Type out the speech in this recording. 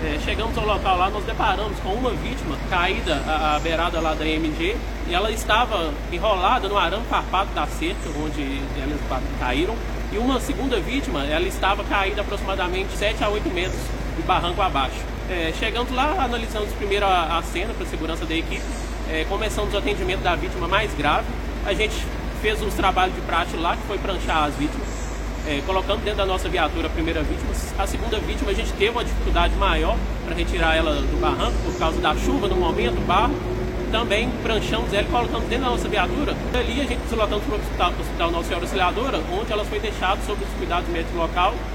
Chegamos ao local lá, nós deparamos com uma vítima caída à beirada lá da MG e ela estava enrolada no arame farpado da cerca onde elas caíram, e uma segunda vítima, ela estava caída aproximadamente 7 a 8 metros de barranco abaixo. Chegando lá, analisamos primeiro a cena para a segurança da equipe, começamos o atendimento da vítima mais grave. A gente fez os trabalhos de praxe lá, que foi pranchar as vítimas, colocando dentro da nossa viatura a primeira vítima. A segunda vítima a gente teve uma dificuldade maior para retirar ela do barranco por causa da chuva no momento, barro. Também pranchamos ela e colocamos dentro da nossa viatura. Dali a gente deslocamos para o hospital Nossa Senhora Auxiliadora, onde ela foi deixada sob os cuidados médicos local.